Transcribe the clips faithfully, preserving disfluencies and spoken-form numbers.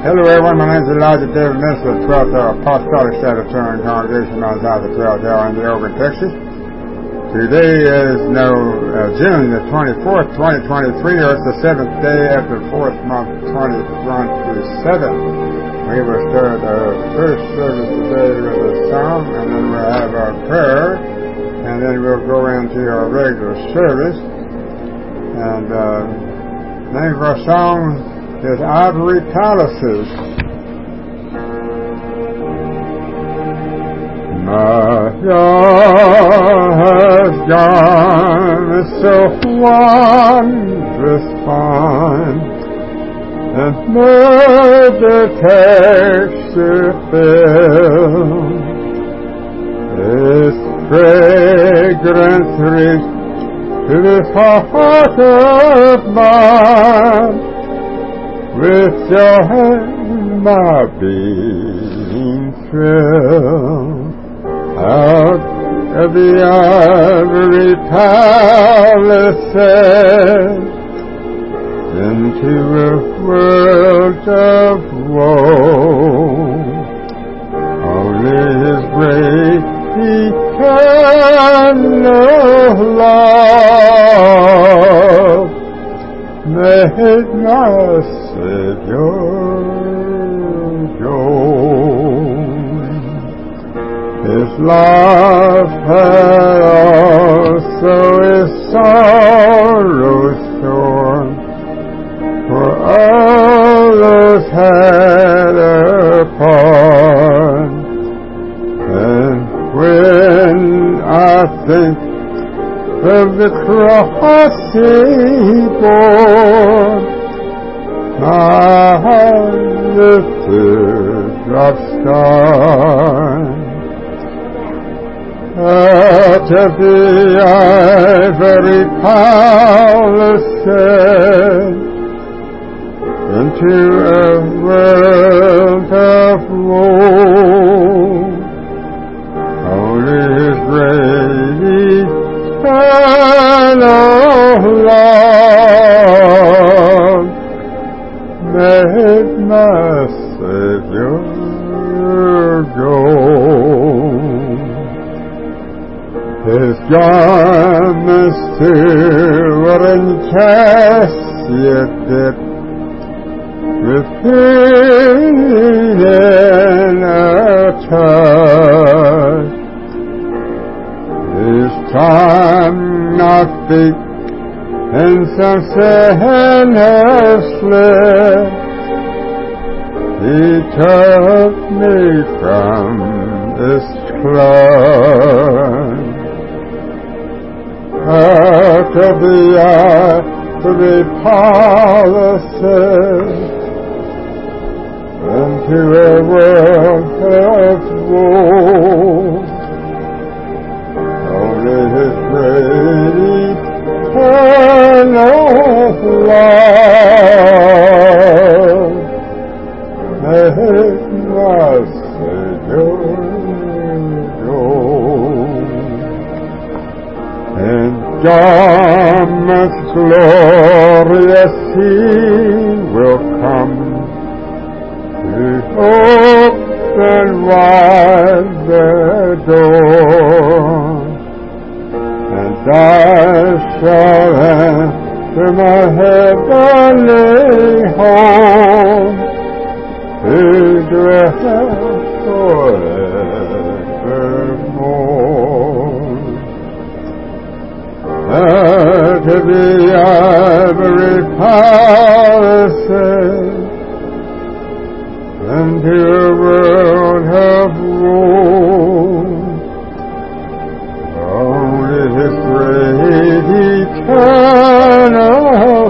Hello everyone, my name is Elijah David, minister of the twelfth Hour Apostolic Sabbatarian Congregation on the twelfth Hour in the Oregon, Texas. Today is no uh, June the twenty-fourth, twenty twenty-three, or it's the seventh day after the fourth month, twenty-one through seven. We will start our first service today with a song, and then we'll have our prayer, and then we'll go into our regular service. And uh, the name of our song is Ivory Palaces. My God has gone so wondrous fine, and murder takes to fill. Its fragrance reached to this heart of mine, with joy my being thrilled. Out of the ivory palaces into a world of woe, only His great eternal love made my Savior known. His love had also His sorrows torn, for all those had upon. And when I think of the cross He bore, my teardrops start. Out of the ivory palaces into a world of woe, only His great eternal love made my Savior go. His garments too were in casket dipped with healing in a touch. His time not feet in some sinner's slip, He took me from this clutch. Out of the ivory palaces into a world of woe, only His great eternal love made my Savior known. And garments glorious He will come to open wide the door, and I shall enter my heavenly home to dwell forevermore. Out of the ivory palaces into a world of woe, only His great eternal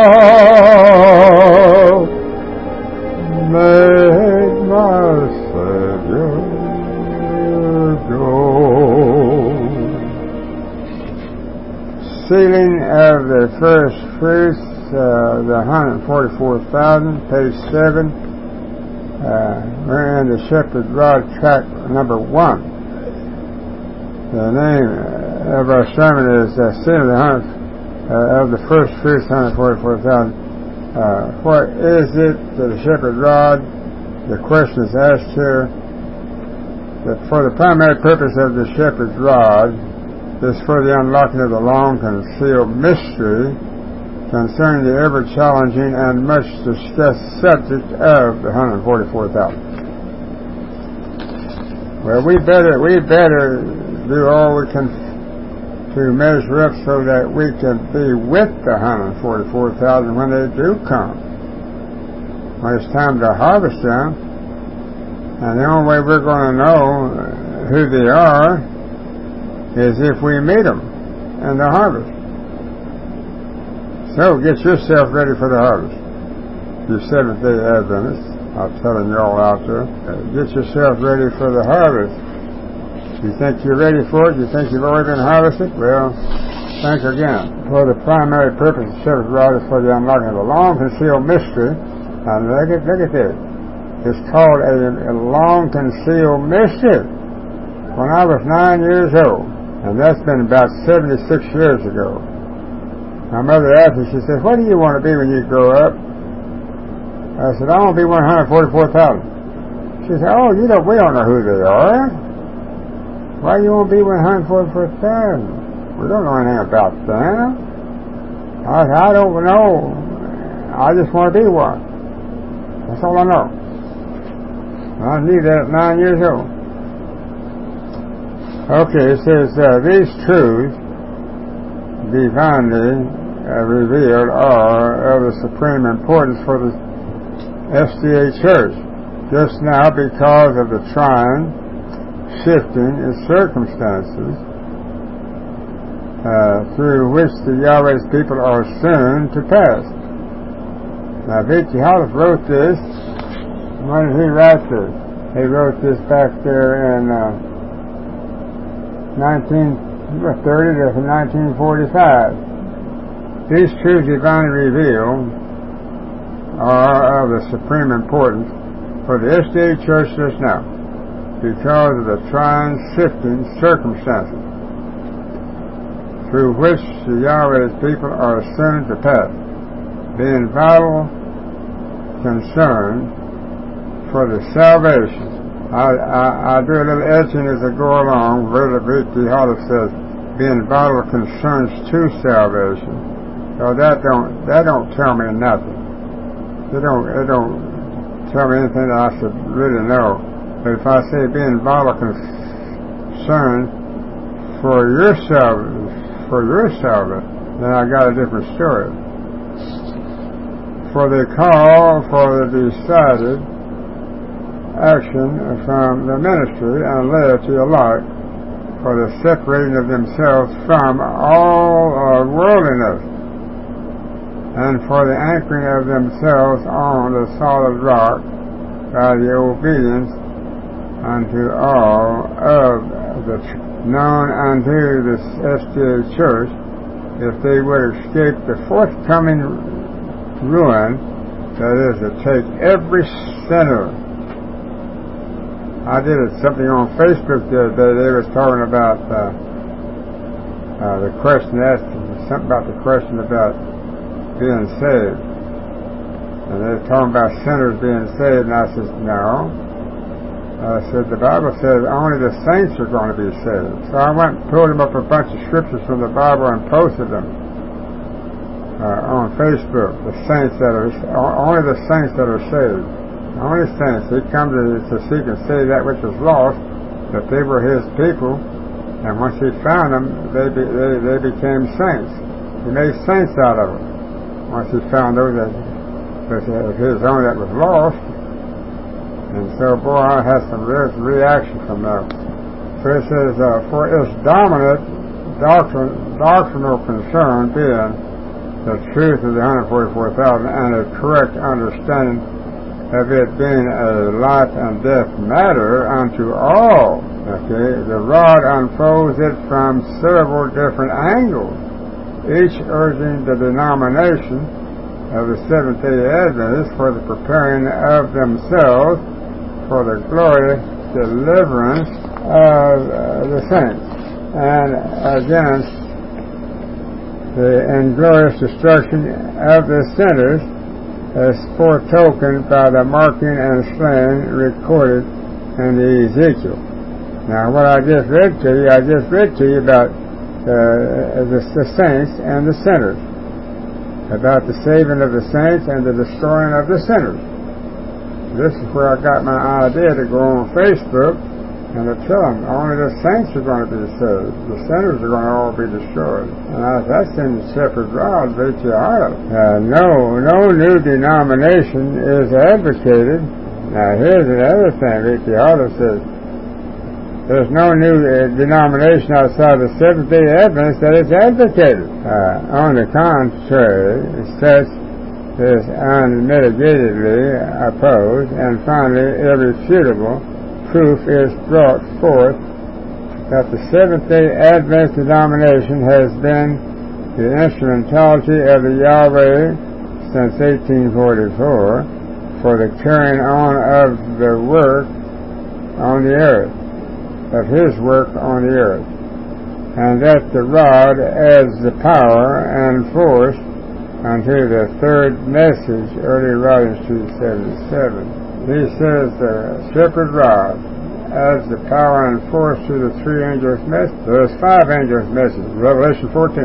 love made my Savior go. Sealing of the first fruits, uh, the one hundred forty-four thousand, page seven. Uh, we're in the Shepherd Rod track number one. The name of our sermon is uh, Sealing of the, uh, of the first fruits, one hundred forty-four thousand. Uh, what is it that the shepherd's rod? The question is asked here that for the primary purpose of the shepherd's rod is for the unlocking of the long-concealed mystery concerning the ever-challenging and much discussed subject of the one hundred forty-four thousand. Well, we better we better do all we can to measure up so that we can be with the one hundred forty-four thousand when they do come. When it's time to harvest them, and the only way we're going to know who they are is if we meet them in the harvest. So get yourself ready for the harvest. You Seventh-day Adventists, I'm telling you all out there, get yourself ready for the harvest. You think you're ready for it? You think you've already been harvested? Well, think again. For the primary purpose of the shepherd's rod is for the unlocking of the long-concealed mystery. And look at, look at this. It's called a, a long-concealed mystery. When I was nine years old, and that's been about seventy-six years ago, my mother asked me, she said, what do you want to be when you grow up? I said, I want to be one hundred forty-four thousand. She said, oh, you don't, we don't know who they are. Why do you want to be one hundred forty-four thousand? We don't know anything about them. I said, I don't know. I just want to be one. That's all I know. I knew that at nine years old. Okay, it says, uh, these truths divinely uh, revealed are of the supreme importance for the S D A Church just now because of the trying, shifting in circumstances uh, through which the Yahweh's people are soon to pass. Now, Vicki Hollis wrote this. When did he write this? He wrote this back there in uh, nineteen thirty to nineteen forty-five. These truths divinely revealed are of the supreme importance for the S D A Church just now because of the trying, shifting circumstances through which the Yahweh's people are soon to pass, being vital concern for the salvation. I, I, I do a little etching as I go along. Brother Vicki Hollis says, being vital concerns to salvation. So that don't that don't tell me nothing. It don't it don't tell me anything that I should really know. But if I say being vital concern for your salvation, for your salvation, then I got a different story. For the call for the decided action from the ministry and laity alike for the separating of themselves from all uh, worldliness, and for the anchoring of themselves on the solid rock by the obedience unto all of the tr- known unto the S D A Church, if they would escape the forthcoming ruin, that is to take every sinner. I did something on Facebook the other day. They was talking about uh, uh, the question asked something about the question about being saved, and they're talking about sinners being saved, and I said, no. I said, the Bible says only the saints are going to be saved. So I went and pulled them up a bunch of scriptures from the Bible and posted them uh, on Facebook. The saints that are, only the saints that are saved. Only saints. He come to, to seek and save that which was lost, that they were his people, and once he found them, they, be, they, they became saints. He made saints out of them. Once he found those that was his own that was lost. And so, boy, I had some re- reaction from that. So it says, uh, for its dominant doctrin- doctrinal concern being the truth of the one hundred forty-four thousand and a correct understanding of it being a life and death matter unto all, okay, the rod unfolds it from several different angles, each urging the denomination of the Seventh-day Adventists for the preparing of themselves for the glorious deliverance of uh, the saints, and against the inglorious destruction of the sinners as foretokened by the marking and slaying recorded in the Ezekiel. Now, what I just read to you, I just read to you about uh, the, the saints and the sinners, about the saving of the saints and the destroying of the sinners. This is where I got my idea to go on Facebook and to tell them only the saints are going to be saved. The sinners are going to all be destroyed. And I, that's in the Shepherd Rod, Vichihara. Uh, no, no new denomination is advocated. Now here's another thing. Vichihara says, there's no new uh, denomination outside the Seventh-day Adventists that is advocated. Uh, on the contrary, such is unmitigatedly opposed, and finally irrefutable proof is brought forth that the Seventh-day Adventist denomination has been the instrumentality of the Yahweh since eighteen forty-four for the carrying on of the work on the earth, of his work on the earth, and that the rod adds the power and force unto the third message, early writings two seventy-seven. He says the shepherd rod adds the power and force to the three angels' message. There's five angels' messages, Revelation fourteen.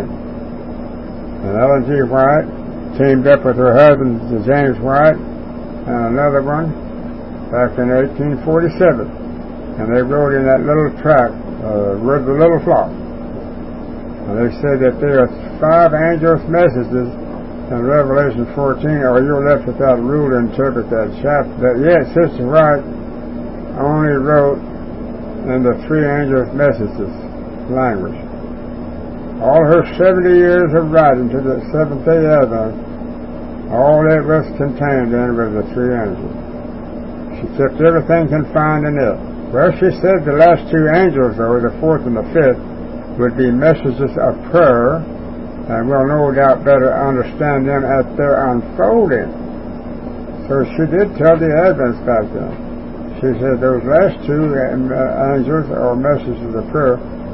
And Ellen G. White teamed up with her husband, James White, and another one back in eighteen forty-seven. And they wrote in that little tract, uh, with the little flock. And they said that there are five angels' messages in Revelation fourteen, or you're left without a rule to interpret that chapter. But yet, Sister White only wrote in the three angels' messages language. All her seventy years of writing to the Seventh-day Adventist, all that was contained in was the three angels. She kept everything confined in it. Well, she said the last two angels, though, the fourth and the fifth, would be messages of prayer, and we'll no doubt better understand them at their unfolding. So she did tell the Adventists back then. She said those last two angels are messages of prayer,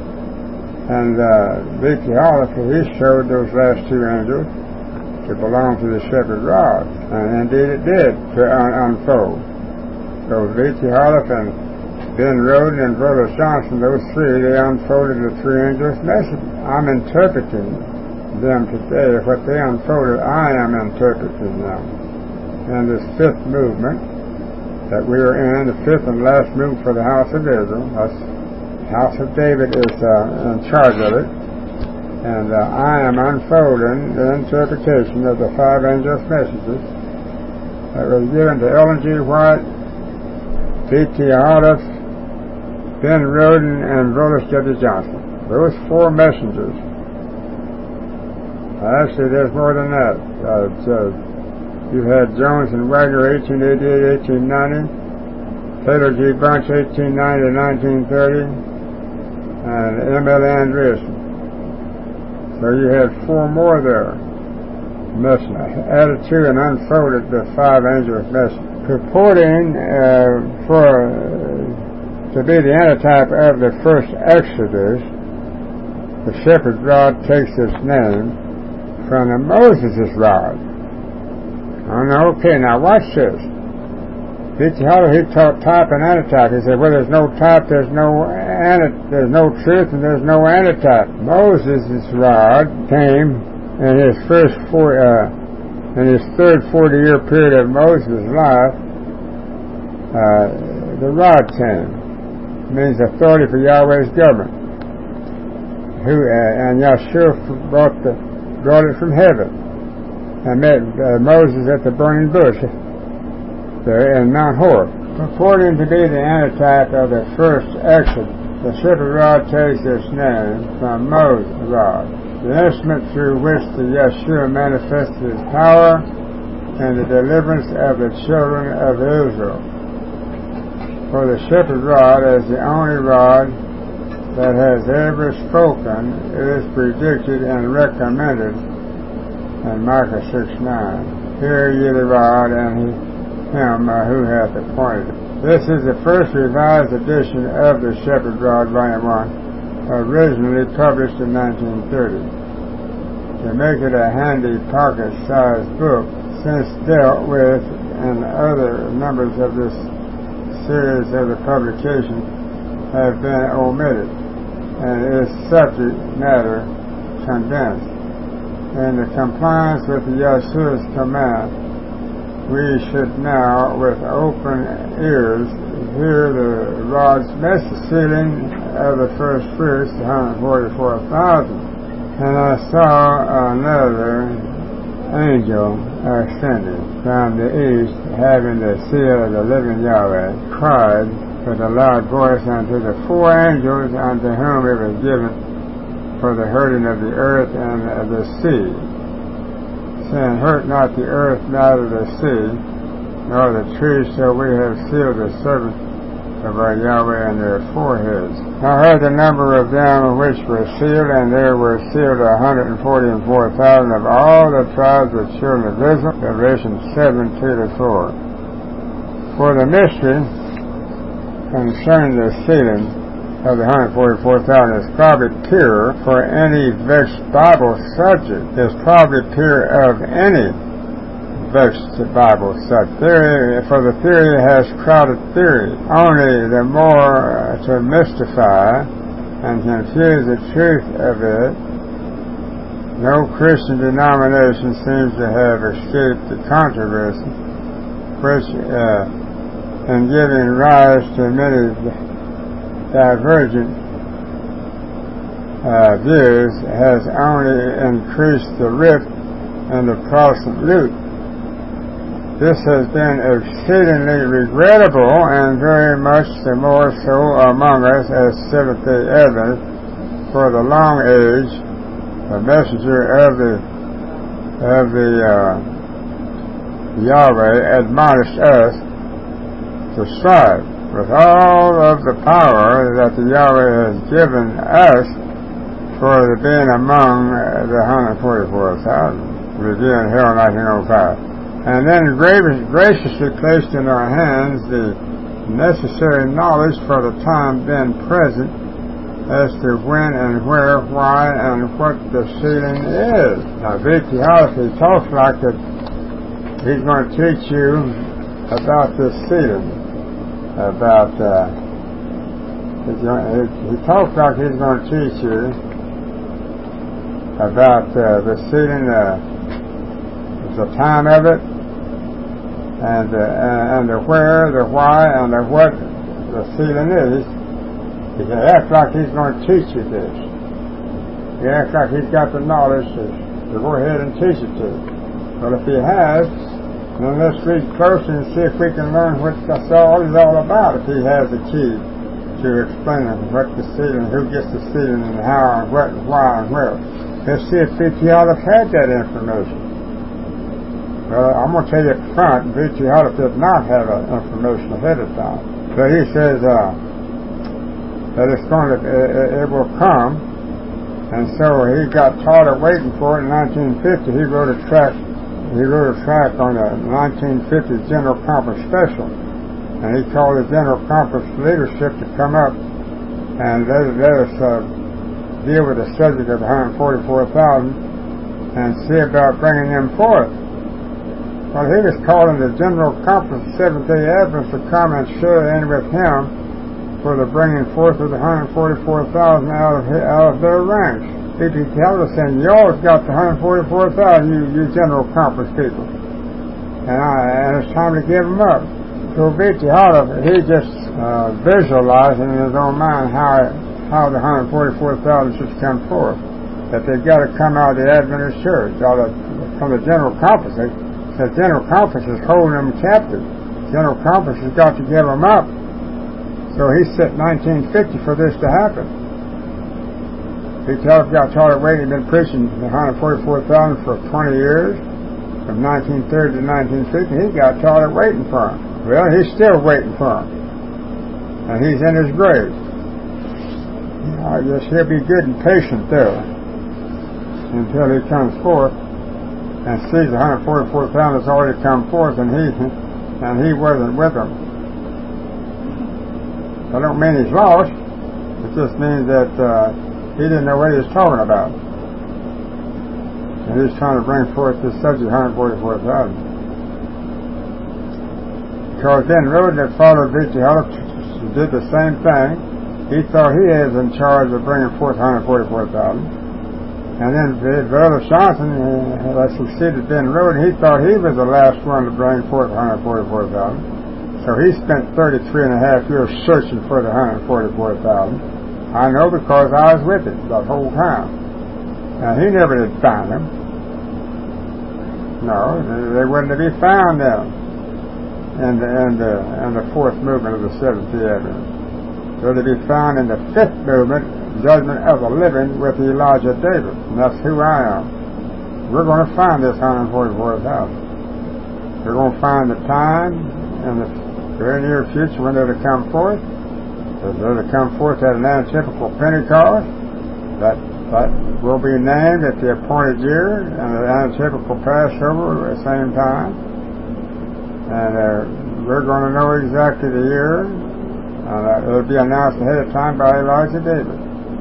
and uh, Vichihara, he showed those last two angels to belong to the shepherd rod, and indeed it did to un- unfold. So Vichihara and Ben Roden and Brother Johnson, those three, they unfolded the three angels' messages. I'm interpreting them today. What they unfolded, I am interpreting them. And this fifth movement that we are in, the fifth and last movement for the house of Israel, the house of David is uh, in charge of it, and uh, I am unfolding the interpretation of the five angels' messages that was given to Ellen G. White, B T Hardif, Ben Roden, and Brother W. Johnson. Those four messengers. Actually, there's more than that. Uh, uh, you had Jones and Wagner, eighteen eighty-eight, eighteen ninety, Taylor G. Bunch, eighteen ninety to nineteen thirty, and M L Andreessen. So you had four more there. Messengers added to and unfolded the five angels' messages, purporting uh, for uh, to be the antitype of the first Exodus. The shepherd's rod takes its name from the Moses' rod. Oh, no, okay, now watch this. Vichihara, he taught type and antitype. He said, well, there's no type, there's no anti- there's no truth, and there's no antitype. Moses' rod came in his first four, uh, in his third forty-year period of Moses' life. Uh, the rod came. It means authority for Yahweh's government. Who uh, and Yahshua brought the brought it from heaven and met uh, Moses at the burning bush there in Mount Horeb. Purporting to be the antitype of the first Exodus, the shepherd rod takes its name from Moses' rod, the instrument through which the Yeshua manifested his power and the deliverance of the children of Israel. For the shepherd rod, as the only rod that has ever spoken, is predicted and recommended in Micah six nine. Hear ye the rod and he, him uh, who hath appointed it. This is the first revised edition of the Shepherd Rod, Volume one, originally published in nineteen thirty. To make it a handy pocket-sized book, since dealt with in other numbers of this series of the publication have been omitted, and its subject matter condensed. In the compliance with Yeshua's command, we should now, with open ears, hear the Lord's message, sealing of the first fruits, one hundred forty-four thousand. And I saw another angel ascending from the east, having the seal of the living Yahweh, cried with a loud voice unto the four angels unto whom it was given for the hurting of the earth and of the sea, saying, hurt not the earth, neither the sea, nor the trees, till we have sealed the servants of our Yahweh in their foreheads. I heard the number of them which were sealed, and there were sealed a hundred and forty-four thousand of all the tribes of children of Israel. Revelation seven, two to four. For the mystery concerning the sealing of the one hundred forty-four thousand is probably pure for any vexed Bible subject, is probably pure of any vexed Bible subject. Theory, for the theory has crowded theory, only the more to mystify and confuse the truth of it. No Christian denomination seems to have escaped the controversy, which uh, in giving rise to many divergent uh, views has only increased the rift in the Protestant loop. This has been exceedingly regrettable, and very much the more so among us as Seventh-day Adventists, for the long age, the messenger of the of the uh, Yahweh admonished us to strive with all of the power that the Yahweh has given us for the being among the one hundred forty-four thousand, revealed in Harold nineteen oh five. And then graciously placed in our hands the necessary knowledge for the time then present as to when and where, why, and what the sealing is. Now, V T Holiday talks like that he's going to teach you about this sealing, about, uh, he's going, he, he talks like he's going to teach you about uh, the sealing, uh, the time of it, and the, uh, and the where, the why, and the what the sealing is. He acts like he's going to teach you this. He acts like he's got the knowledge to, to go ahead and teach it to you. But if he has, then let's read closer and see if we can learn what that's all is all about, if he has the key to explaining what the sealing, who gets the sealing, and how, and what, and why, and where. Let's see if B T Holiday had that information. Well, I'm going to tell you up front, B T Holiday did not have that information ahead of time. So he says uh, that it's going to, it, it will come, and so he got tired of waiting for it. In nineteen fifty, he wrote a track. He wrote a track on a nineteen fifty General Conference special, and he called the General Conference leadership to come up and let, let us uh, deal with the subject of one hundred forty-four thousand and see about bringing them forth. Well, he was calling the General Conference of Seventh-day Adventists to come and share in with him for the bringing forth of the one hundred forty-four thousand out of out of their ranks. B T Holiday saying, you always got the one hundred forty-four thousand, you, you General Conference people. And, I, and it's time to give them up. So B T Holiday, he just uh, visualizing in his own mind how, how the one hundred forty-four thousand should come forth. That they've got to come out of the Adventist Church, out of, from the General Conference. They, The General Conference is holding them captive. The General Conference has got to give them up. So he set nineteen fifty for this to happen. He got tired of waiting. He'd been preaching one hundred forty-four thousand for twenty years, from nineteen thirty to nineteen fifty. He got tired of waiting for him. Well, he's still waiting for him. And he's in his grave. I guess he'll be good and patient there until he comes forth and sees the one hundred forty-four thousand has already come forth, and he and he wasn't with them. I don't mean he's lost. It just means that uh, he didn't know what he was talking about. And he's trying to bring forth this subject, one hundred forty-four thousand. because Ben Roden that followed Victor Huller did the same thing. He thought he was in charge of bringing forth one hundred forty-four thousand. And then Brother Johnson, uh, that succeeded Ben Roden, he thought he was the last one to bring forth one hundred forty-four thousand. So he spent thirty-three and a half years searching for the one hundred forty-four thousand. I know because I was with him the whole time. And he never did find them. No, they wouldn't be found now in the, in the, in the fourth movement of the Seventh-day Adventist. They're to be found in the fifth movement, Judgment of the Living, with Elijah David. And that's who I am. We're going to find this one hundred forty-four thousand. We're going to find the time in the very near future when they're to come forth. They're to come forth at an antitypical Pentecost. That, that will be named at the appointed year, and the antitypical Passover at the same time. And uh, we're going to know exactly the year. Uh, it'll be announced ahead of time by Elijah David.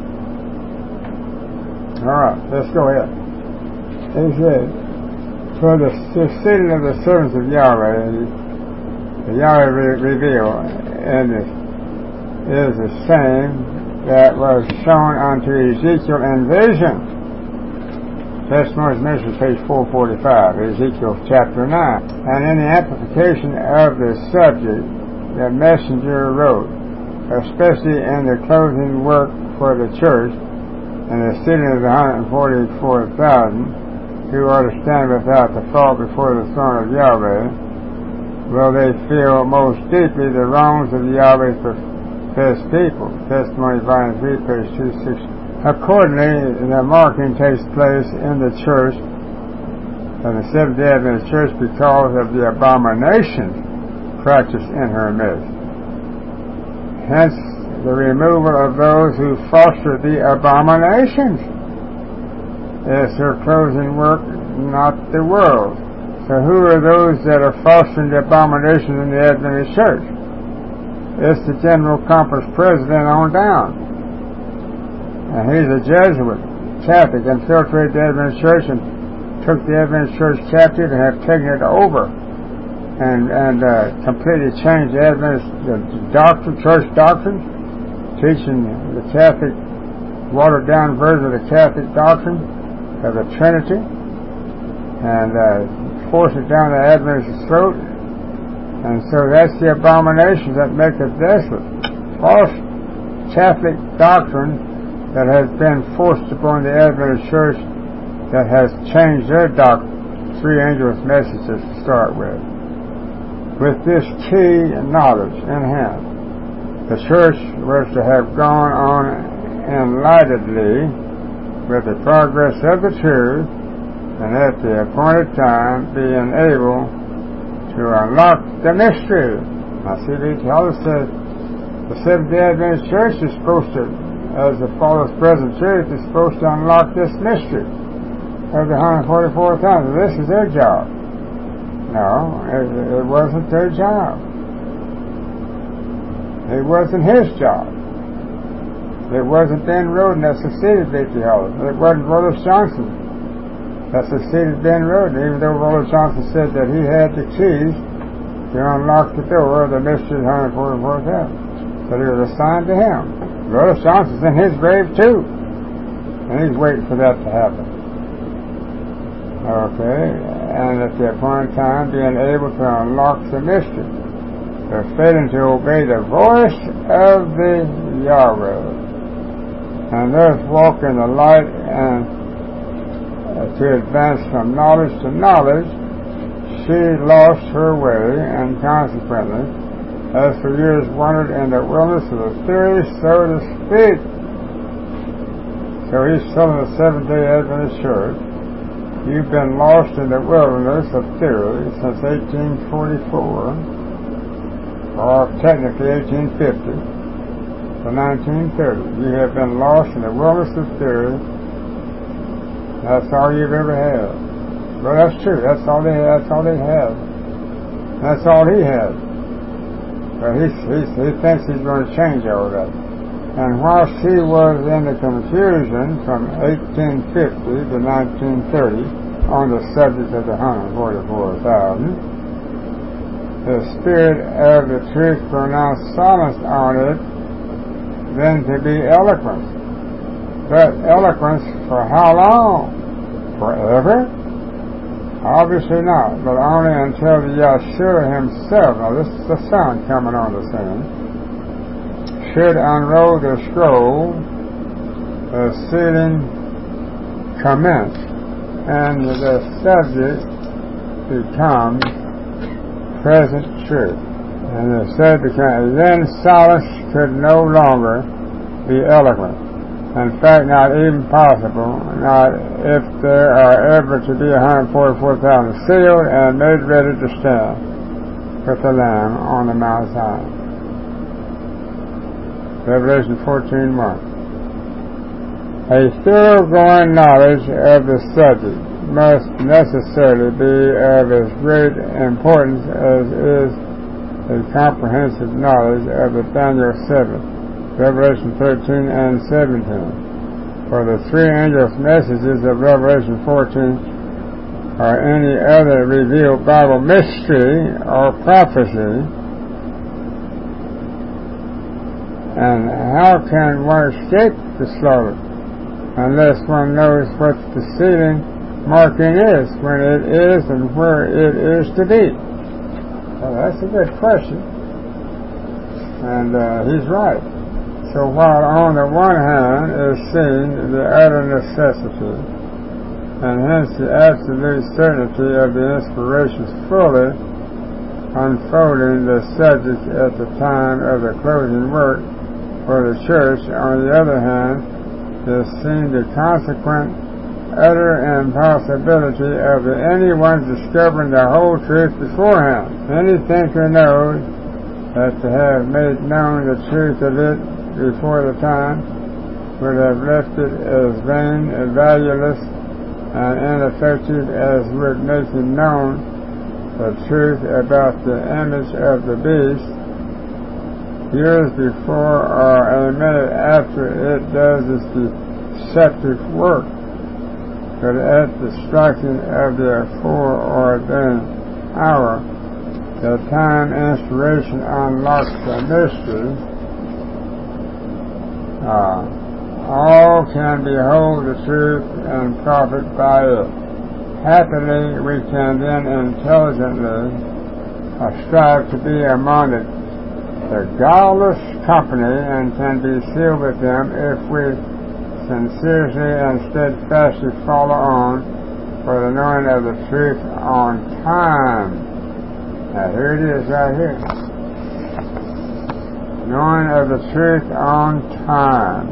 All right, let's go ahead. He said, for the succeeding of the servants of Yahweh, the Yahweh re- revealed in this is the same that was shown unto Ezekiel in vision. Testimonies mentioned, page four forty-five, Ezekiel chapter nine. And in the amplification of the subject, the messenger wrote, especially in the closing work for the church, and the sitting of the one hundred forty-four thousand, who are to stand without the fault before the throne of Yahweh, will they feel most deeply the wrongs of Yahweh's professed people. Testimony, volume three, page two sixty. Accordingly, the marking takes place in the church, of the Seventh-day Adventist Church, because of the abominations practiced in her midst. Hence, the removal of those who foster the abominations is her closing work, not the world. So who are those that are fostering the abominations in the Adventist Church? It's the General Conference President on down. And he's a Jesuit, Catholic, infiltrated the Adventist Church and took the Adventist Church captive and have taken it over and and uh, completely changed the Adventist the doctrine, church doctrine, teaching the Catholic, watered down version of the Catholic doctrine of the Trinity, and uh, force it down the Adventist's throat. And so that's the abominations that make us desolate. False Catholic doctrine that has been forced upon the Adventist Church that has changed their doctrine. Three angels' messages to start with. With this key knowledge in hand, the Church was to have gone on enlightedly with the progress of the truth, and at the appointed time being able to unlock the mystery. Now see, the Hollis says the Seventh-day Adventist Church is supposed to, as the false present church, is supposed to unlock this mystery of the one hundred forty-four thousand. This is their job. No, it, it wasn't their job. It wasn't his job. It wasn't Ben Roden that succeeded Victor Hollis. It wasn't Wallace Johnson that succeeded Ben Roden, even though Wallace Johnson said that he had the keys to unlock the door of the mystery of one hundred forty-four thousand. That it was assigned to him. Wallace Johnson's in his grave too, and he's waiting for that to happen. Okay, and at the appointed time being able to unlock the mystery, they're failing to obey the voice of the Yahweh, and thus walk in the light and Uh, to advance from knowledge to knowledge, she lost her way, and consequently, as for years wandered in the wilderness of the theory, so to speak. So he's telling the Seventh-day Adventist Church, you've been lost in the wilderness of theory since eighteen forty-four, or technically eighteen fifty to nineteen thirty. You have been lost in the wilderness of theory. That's all you've ever had. Well, that's true. That's all they. That's all they have. That's all he has. But he he he thinks he's going to change all that. And whilst he was in the confusion from eighteen fifty to nineteen thirty on the subject of the one hundred forty-four thousand, the Spirit of the truth pronounced silence on it than to be eloquence. But eloquence for how long? Forever? Obviously not, but only until the Yeshua himself, now this is the Son coming on the scene, should unroll the scroll, the sealing commence, and the subject becomes present truth. And it said, then silence could no longer be eloquent. In fact, not even possible, not if there are ever to be one hundred forty-four thousand sealed and made ready to stand with the Lamb on the Mount Zion. Revelation fourteen one. A thoroughgoing knowledge of the subject must necessarily be of as great importance as is a comprehensive knowledge of the Daniel seven, Revelation thirteen and seventeen. For the three angels' messages of Revelation fourteen or any other revealed Bible mystery or prophecy. And how can one escape the slaughter unless one knows what the sealing marking is, when it is, and where it is to be? Well, that's a good question. And uh, he's right. So while on the one hand is seen the utter necessity, and hence the absolute certainty of the inspirations fully unfolding the subject at the time of the closing work for the church, on the other hand is seen the consequent utter impossibility of anyone discovering the whole truth beforehand. Any thinker knows that to have made known the truth of it before the time would have left it as vain and valueless and ineffective as would making known the truth about the image of the beast years before or a minute after it does its deceptive work. But at the striking of the foreordained hour, the time inspiration unlocks the mystery, uh, all can behold the truth and profit by it. Happily, we can then intelligently uh, strive to be among the, the godless company and can be sealed with them if we sincerely and steadfastly follow on for the knowing of the truth on time. Now here it is right here. Knowing of the truth on time.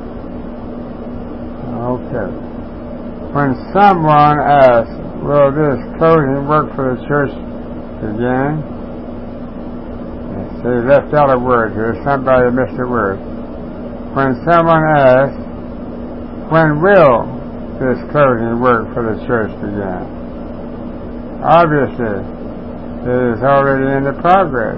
Okay. When someone asks, will this closing work for the church begin? See, left out a word here. Somebody missed a word. When someone asks, when will this closing work for the church begin? Obviously, it is already in the progress.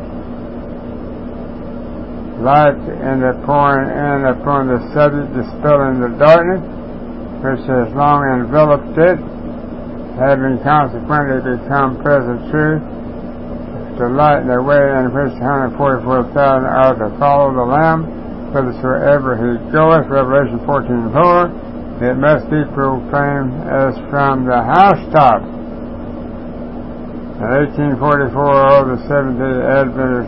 Light in the pouring in upon the subject, dispelling the darkness which has long enveloped it, having consequently become present truth, to lighten the way in which one hundred forty-four thousand are to follow the Lamb, whithersoever he goeth, Revelation fourteen four, it must be proclaimed as from the housetop. In eighteen forty-four, all the Seventh-day Adventists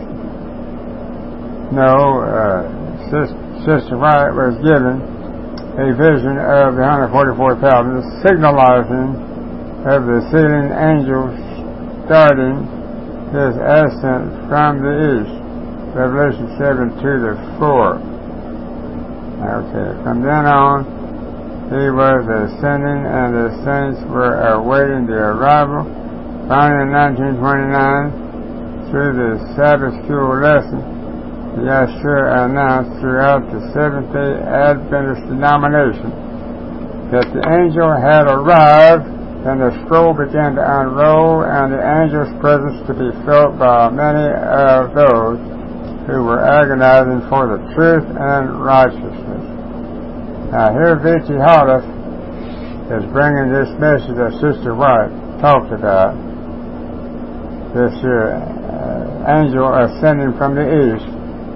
know uh, Sister White was given a vision of the one hundred forty-four thousand, signalizing of the sealing angel starting his ascent from the east. Revelation seven two to four. Okay, from then on, he was ascending and the saints were awaiting the arrival. Finally, in nineteen twenty-nine, through the Sabbath school lesson, Yeshua announced throughout the Seventh-day Adventist denomination that the angel had arrived, and the scroll began to unroll, and the angel's presence to be felt by many of those who were agonizing for the truth and righteousness. Now here Vicki Hollis is bringing this message that Sister White talked about this uh, angel ascending from the east.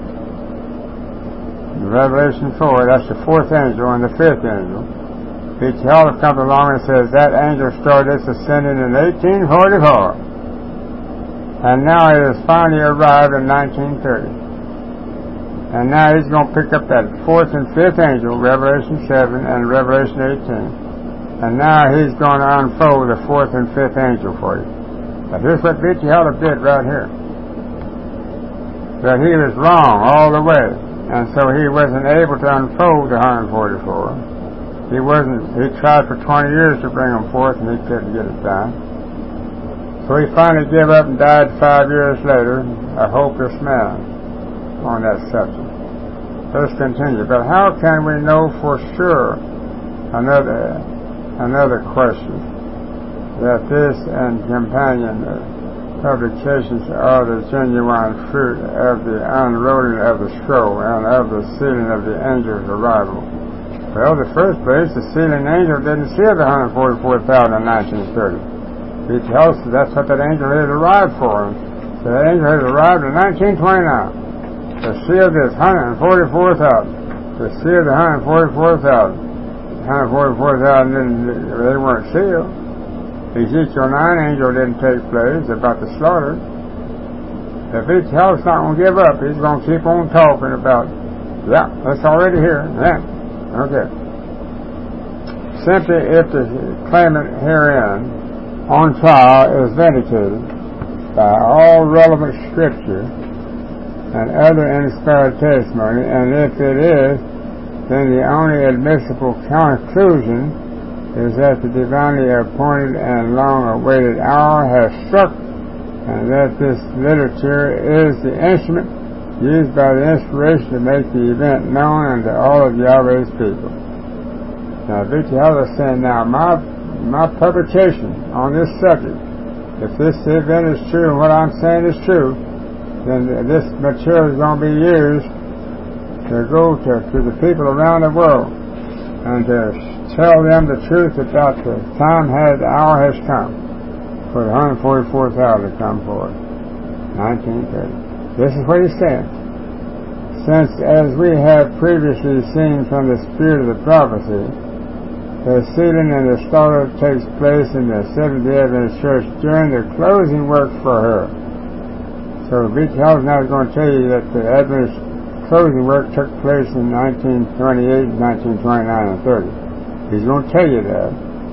In Revelation four, that's the fourth angel and the fifth angel. H. Heller comes along and says that angel started ascending in eighteen forty-four. And now it has finally arrived in nineteen thirty. And now he's going to pick up that fourth and fifth angel, Revelation seven and Revelation eighteen. And now he's going to unfold the fourth and fifth angel for you. Now here's what H. Heller did right here. That he was wrong all the way. And so he wasn't able to unfold the one hundred forty-four. He wasn't, he tried for twenty years to bring them forth and he couldn't get it done. So he finally gave up and died five years later, a hopeless man on that subject. Let's continue. But how can we know for sure, another another question, that this and companion publications are the genuine fruit of the unrolling of the scroll and of the sealing of the angel's arrival? Well, in the first place, the sealing angel didn't seal the one hundred forty-four thousand in nineteen thirty. He tells us that's what that angel had arrived for. So that angel had arrived in nineteen twenty-nine to seal this one hundred forty-four thousand. To seal the one hundred forty-four thousand. one hundred forty-four thousand, they weren't sealed. Ezekiel nine angel didn't take place about the slaughter. If he tells us not going to give up, he's going to keep on talking about, yeah, that's already here. Yeah, okay. Simply if the claimant herein on trial is vindicated by all relevant scripture and other inspired testimony, and if it is, then the only admissible conclusion is that the divinely appointed and long-awaited hour has struck, and that this literature is the instrument used by the inspiration to make the event known unto all of Yahweh's people. Now, Victor Heller is saying, now, my, my publication on this subject, if this event is true and what I'm saying is true, then this material is going to be used to go to, to the people around the world and to tell them the truth about the time has, the hour has come for the one hundred forty-four thousand to come forward. nineteen thirty. This is what he's saying. Since, as we have previously seen from the spirit of the prophecy, the sealing and the slaughter takes place in the Seventh-day Adventist Church during the closing work for her. So Beach Heller is now going to tell you that the Adventist closing work took place in nineteen twenty-eight, nineteen twenty-nine, and thirty. He's going to tell you that.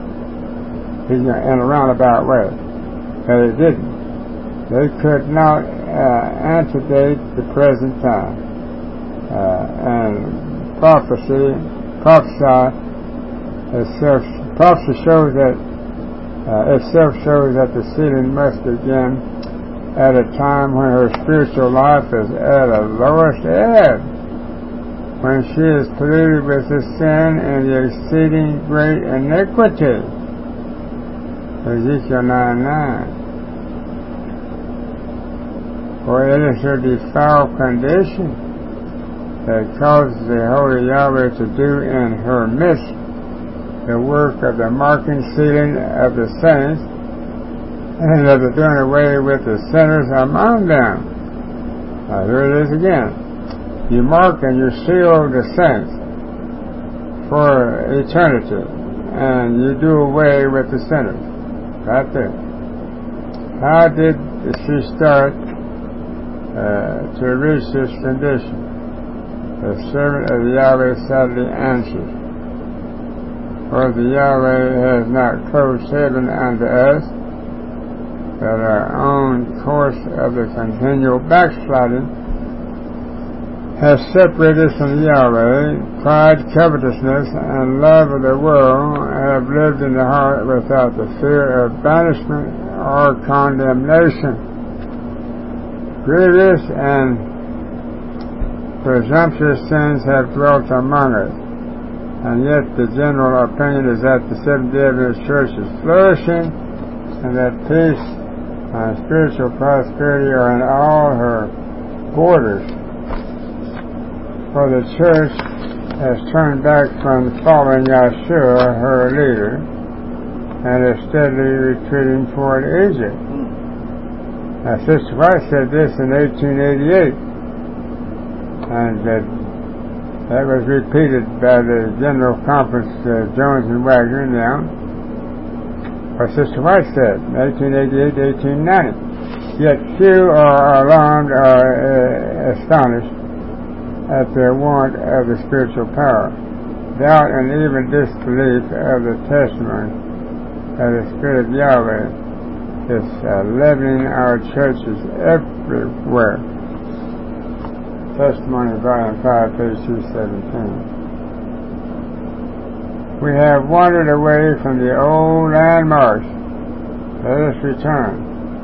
He's in a roundabout way. But it didn't. They could not uh, antedate the present time. Uh, and prophecy, prophesy, itself, prophecy shows that, uh, itself shows that the sealing must begin at a time when her spiritual life is at a lowest ebb, when she is polluted with the sin and the exceeding great iniquity. Ezekiel nine nine. For it is her defiled condition that causes the Holy Yahweh to do in her midst the work of the marking, sealing of the saints, and of the doing away with the sinners among them. Now here it is again. You mark and you seal the saints for eternity, and you do away with the sinners. Right there. How did she start uh, to reach this condition? The servant of Yahweh sadly answers, for the Yahweh has not closed heaven unto us, but our own course of the continual backsliding has separated us from Yahweh. Pride, covetousness, and love of the world have lived in the heart without the fear of banishment or condemnation. Grievous and presumptuous sins have dwelt among us, and yet the general opinion is that the Seventh-day Adventist Church is flourishing, and that peace and spiritual prosperity are in all her borders. For the church has turned back from following Yahshua, her leader, and is steadily retreating toward Egypt. Now, Sister White said this in eighteen eighty-eight, and that, that was repeated by the General Conference, uh, Jones and Wagner now. What Sister White said in eighteen eighty-eight to eighteen ninety. Yet few are alarmed or uh, astonished at the want of the spiritual power. Doubt and even disbelief of the testimony of the Spirit of Yahweh is uh, leavening our churches everywhere. Testimony, Volume five, page two seventeen. We have wandered away from the old landmarks. Let us return.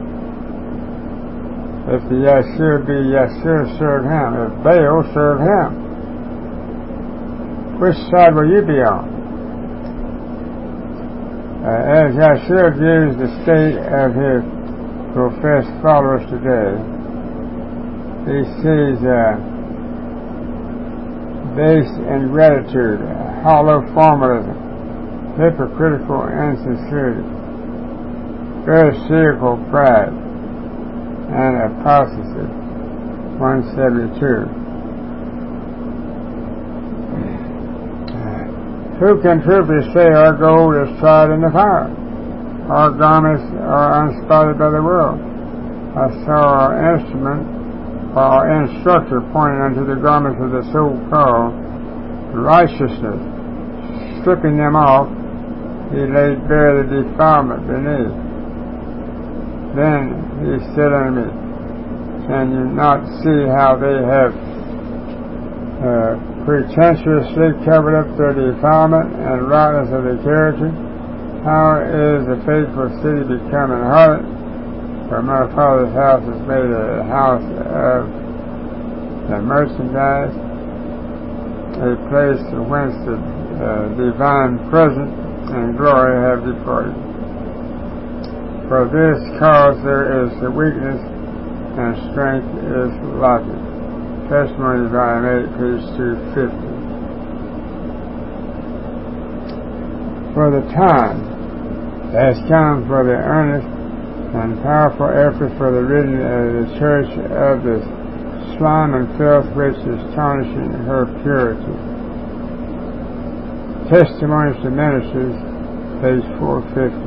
If the Yashir be Yashir, serve him. If Baal, serve him. Which side will you be on? Uh, as Yashir views the state of his professed followers today, he sees uh, base ingratitude, hollow formalism, hypocritical insincerity, pharisaical pride, and apostasy. one seventy-two. Who can truly say our gold is tried in the fire? Our garments are unspotted by the world. I saw our instrument, or our instructor, pointing unto the garments of the so-called righteousness. Stripping them off, he laid bare the defilement beneath. Then he said unto me, can you not see how they have uh, pretentiously covered up their defilement and rottenness of their character? How is the faithful city become an harlot? For my Father's house is made a house of the merchandise, a place whence the uh, divine presence and glory have departed. For this cause there is a weakness, and strength is lacking. Testimony, Volume eight, page two fifty. For the time has come for the earnest and powerful effort for the ridding of the church of the slime and filth which is tarnishing her purity. Testimonies to Ministers, page four fifty.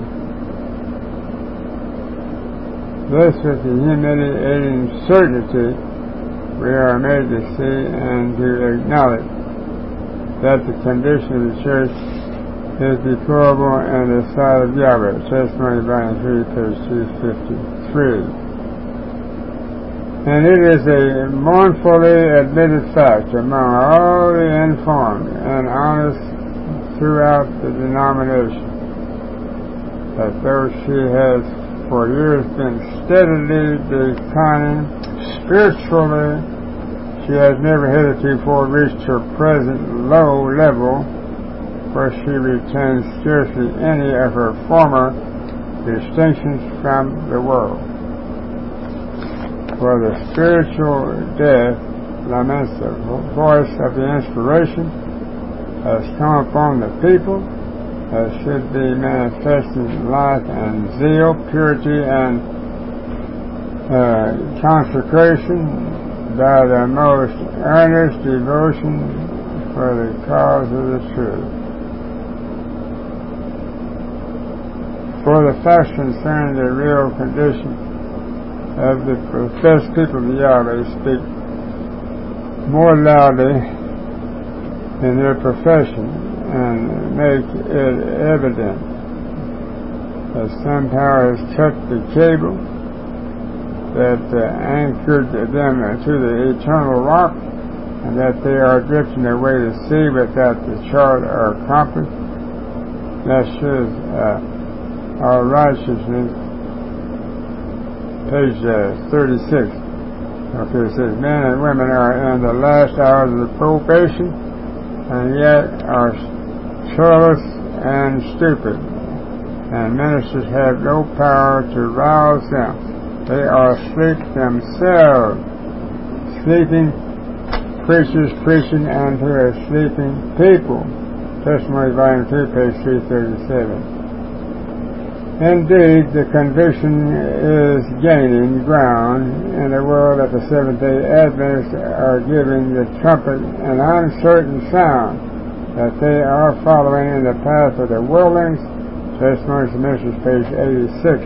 Thus, with the humiliating certainty, we are made to see and to acknowledge that the condition of the church is deplorable in the sight of Yahweh. Testimony, Volume three, page two fifty-three. And it is a mournfully admitted fact among all the informed and honest throughout the denomination that though she has for years been steadily declining spiritually, she has never heretofore reached her present low level, where she retains scarcely any of her former distinctions from the world. For the spiritual death laments the voice of the inspiration has come upon the people, as should be manifesting life and zeal, purity and uh, consecration by the most earnest devotion for the cause of the truth. For the facts concerning the real condition of the professed people of Yahweh speak more loudly in their profession and make it evident that some power has cut the cable that uh, anchored them to the eternal rock, and that they are drifting away to sea without the chart or compass. That shows uh, our righteousness. Page uh, thirty-six. Okay, it says, men and women are in the last hours of the probation, and yet are churlish and stupid, and ministers have no power to rouse them. They are asleep themselves, sleeping preachers preaching unto a sleeping people. Testimony, Volume two, page three thirty-seven. Indeed, the conviction is gaining ground in the world that the Seventh-day Adventists are giving the trumpet an uncertain sound, that they are following in the path of the worldlings. Testimonies and Ministries, page eighty-six.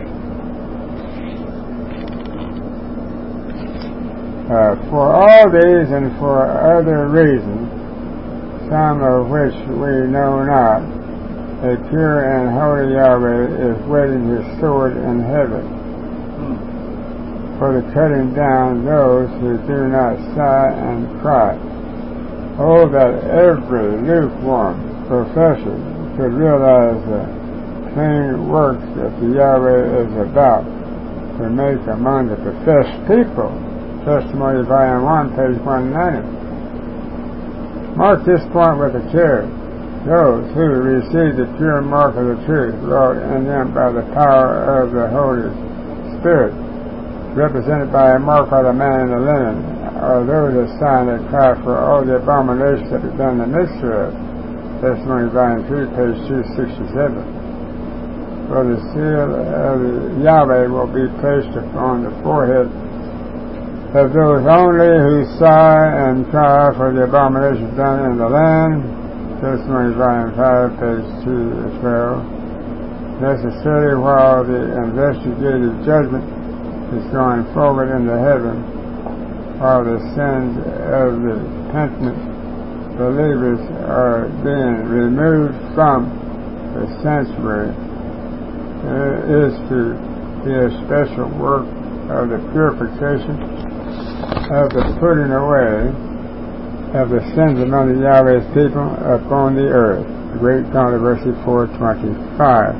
Uh, for all these and for other reasons, some of which we know not, a pure and holy Yahweh is whetting his sword in heaven for the cutting down those who do not sigh and cry. Oh, that every lukewarm professor could realize the clean works that the Yahweh is about to make among the professed people. Testimony, volume one, page one ninety. Mark this point with a care. Those who receive the pure mark of the truth wrought in them by the power of the Holy Spirit, represented by a mark of the man in the linen, are those that sign and cry for all the abominations that are done in the midst of. Testimony, volume three, page two sixty-seven. For the seal of the Yahweh will be placed upon the forehead of those only who sigh and cry for the abominations done in the land. Testimony, volume five, page two twelve. Necessarily, while the investigative judgment is going forward into heaven, while the sins of the penitent believers are being removed from the sanctuary, there is to be a special work of the purification, of the putting away of the sins among the Yahweh's people upon the earth. Great Controversy four twenty-five.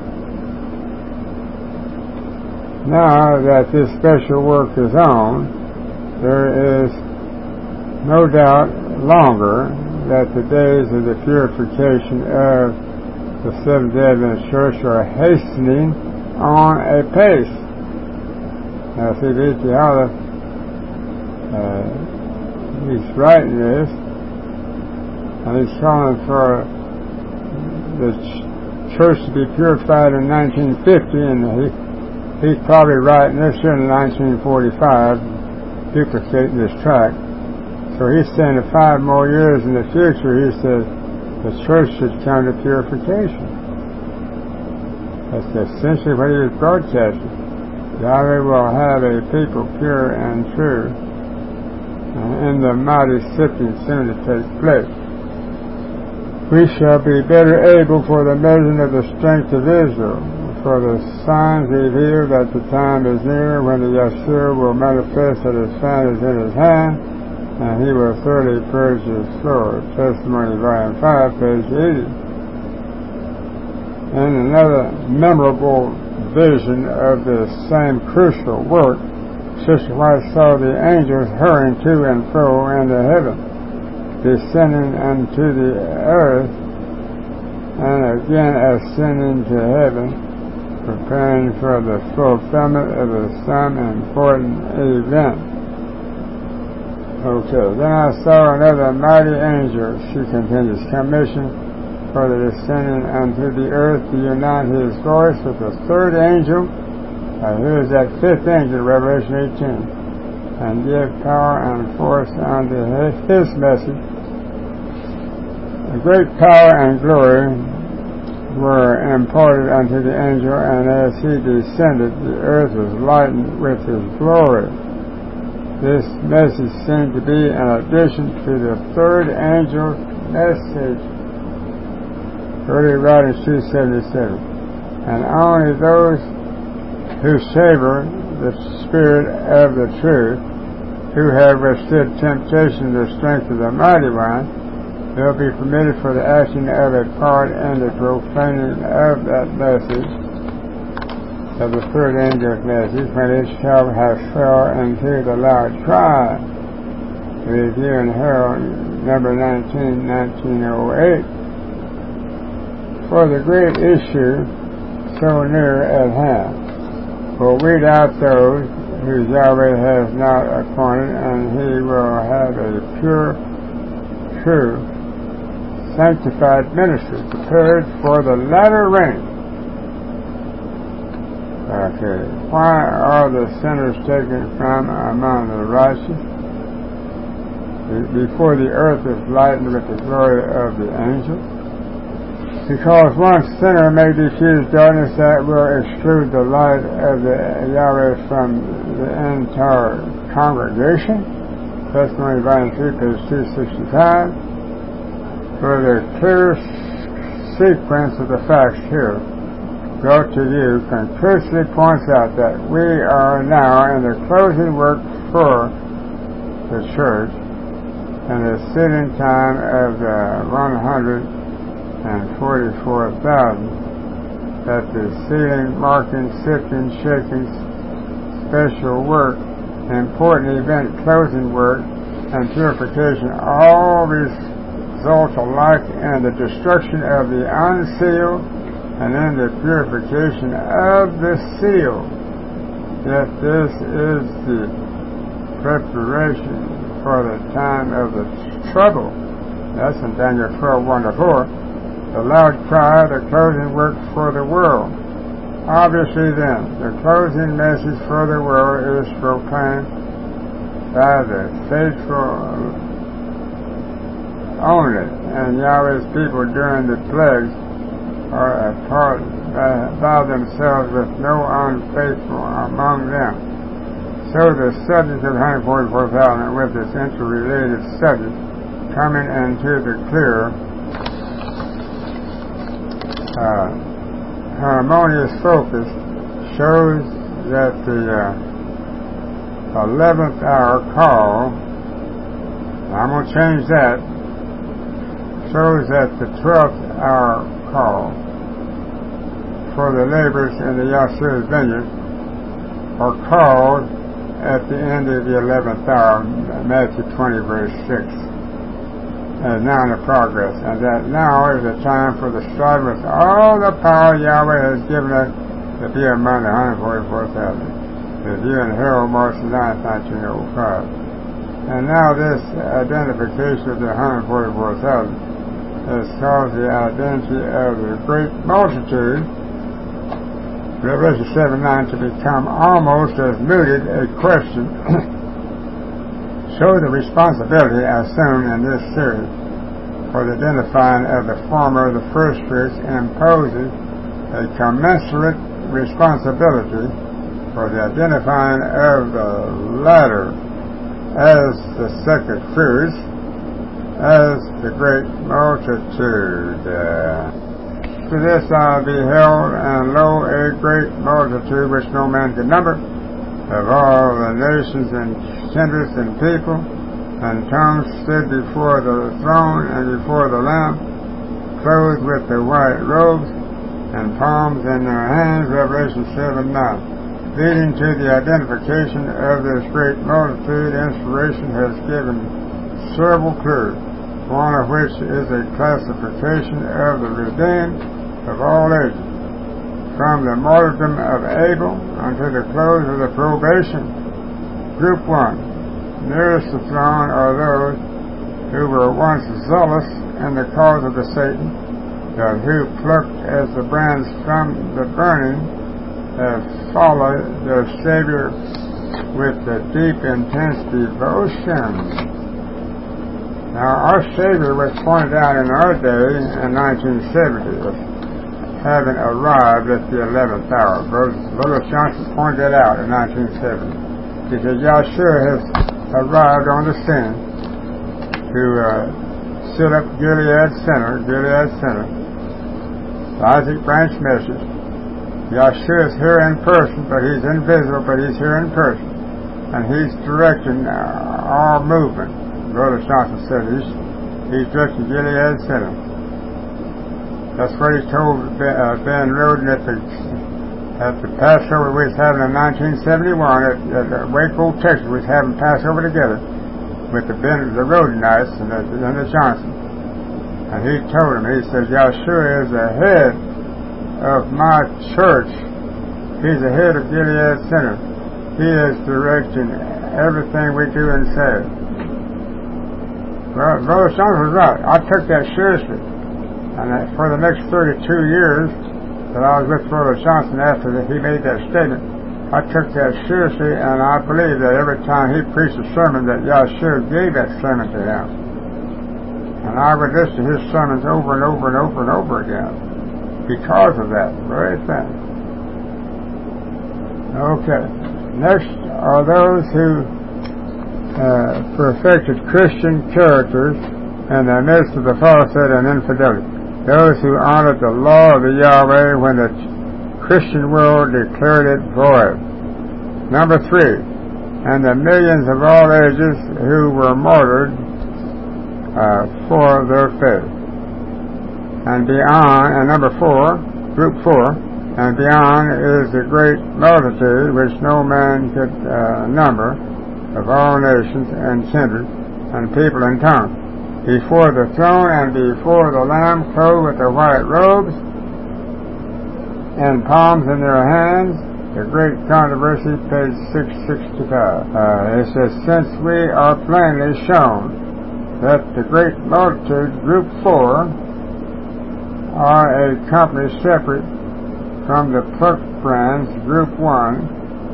Now that this special work is on, there is no doubt longer that the days of the purification of the Seventh-day Adventist Church are hastening on a pace. Now, see, V T Hollis, uh, he's writing this, and he's calling for the ch- church to be purified in nineteen fifty, and he, he's probably writing this here in nineteen forty-five, duplicating this tract. So he's saying that five more years in the future, he says, the church should come to purification. That's essentially what he was broadcasting. Yahweh will have a people pure and true, and the mighty sifting soon to take place. We shall be better able for the measuring of the strength of Israel, for the signs reveal that the time is near when the Yeshua will manifest that his fan is in his hand, and he will thoroughly purge his sword. Testimony, volume five, page eighty. In another memorable vision of this same crucial work, Sister White saw the angels hurrying to and fro into heaven, descending unto the earth, and again ascending to heaven, preparing for the fulfillment of some important event. Okay, then I saw another mighty angel, she continues, commissioned for the descending unto the earth to unite his voice with the third angel. Now here's that fifth angel, Revelation eighteen, and give power and force unto his, his message. A great power and glory were imparted unto the angel, and as he descended, the earth was lightened with his glory. This message seemed to be an addition to the third angel's message. Early Writings two seventy-seven. And only those who savor the spirit of the truth, who have withstood temptation to the strength of the mighty one, will be permitted for the action of a part in the profaning of that message, of the third angel's message, when it shall have fell into the loud cry. Review and Herald, number nineteen, nineteen oh eight. For the great issue so near at hand, will weed out those whose Yahweh has not appointed, and he will have a pure, true, sanctified ministry prepared for the latter rain. Okay. Why are the sinners taken from among the righteous? Before the earth is lightened with the glory of the angels? Because one sinner may diffuse darkness that will exclude the light of the Yahweh from the entire congregation. Testimony volume three, page two sixty-five. For the clear sequence of the facts here brought to you conclusively points out that we are now in the closing work for the church and the sitting time of the one hundred forty-four thousand, that the sealing, marking, sifting, shaking, special work, important event, closing work, and purification all result alike in the destruction of the unsealed and in the purification of the seal. Yet this is the preparation for the time of the trouble. That's in Daniel twelve, one to four. The loud cry, the closing work for the world. Obviously then, the closing message for the world is proclaimed by the faithful only, and Yahweh's people during the plagues are apart by, by themselves with no unfaithful among them. So the subject of one hundred forty-four thousand with its interrelated subject coming into the clear uh, harmonious focus shows that the uh, eleventh hour call, I'm going to change that, shows that the twelfth hour call for the laborers in the Yahshua's vineyard are called at the end of the eleventh hour, Matthew twenty, verse six, and now in the progress, and that now is the time for the striving with all the power Yahweh has given us to be among the one hundred forty-four thousand. Review in Herald, March ninth, nineteen oh five. And now this identification of the one hundred forty-four thousand has caused the identity of the great multitude, Revelation seven nine, to become almost as mooted a question. Show the responsibility assumed in this series for the identifying of the former, the first fruits, imposes a commensurate responsibility for the identifying of the latter as the second fruits, as the great multitude. Uh, to this I beheld, and lo, a great multitude which no man could number, of all the nations and kindreds and people and tongues, stood before the throne and before the Lamb, clothed with the white robes and palms in their hands. Revelation seven nine. Leading to the identification of this great multitude, inspiration has given several clues, one of which is a classification of the redeemed of all ages, from the martyrdom of Abel unto the close of the probation. Group one. Nearest the throne are those who were once zealous in the cause of the Satan, but who, plucked as the brands from the burning, have followed their Savior with the deep, intense devotion. Now, our Savior was pointed out in our day in nineteen seventy as having arrived at the eleventh hour. Brother Louis Johnson pointed that out in nineteen seventy. He said, Yahshua has arrived on the scene to uh, set up Gilead Center, Gilead Center, the Isaac Branch message. Yahshua is here in person, but he's invisible, but he's here in person. And he's directing uh, our movement. Brother Johnson said he's, he's directing Gilead Center. That's what he told Ben, uh, Ben Roden at the, at the Passover we was having in nineteen seventy-one at, at Waco, Texas. We was having Passover together with the Ben, the Rodenites and the, and the Johnson. And he told him, he said, Yahshua is the head of my church. He's the head of Gilead Center. He is directing everything we do and say. Well, Brother Johnson was right. I took that seriously. And for the next thirty-two years, that I was with Brother Johnson after that he made that statement. I took that seriously, and I believe that every time he preached a sermon that Yahshua gave that sermon to him. And I would listen to his sermons over and over and over and over again because of that very thing. Okay. Next are those who uh, perfected Christian characters in the midst of the falsehood and infidelity. Those who honored the law of the Yahweh when the Christian world declared it void. Number three, and the millions of all ages who were martyred uh, for their faith. And beyond, and number four, group four, and beyond is the great multitude which no man could uh, number, of all nations and kindred and people and tongues, before the throne and before the Lamb, clothed with their white robes and palms in their hands. The Great Controversy, page six sixty-five. Uh, it says, since we are plainly shown that the great multitude, group four, are a company separate from the plucked brands, group one,